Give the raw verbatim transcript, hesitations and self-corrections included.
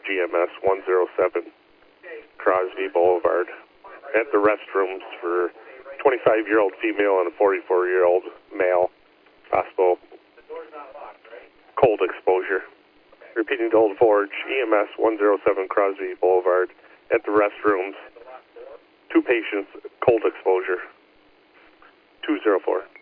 G M S one oh seven, Crosby Boulevard, at the restrooms for twenty-five-year-old female and a forty-four-year-old male. Possible cold exposure. Repeating to Old Forge, E M S one oh seven Crosby Boulevard, at the restrooms. Two patients, cold exposure. two oh four.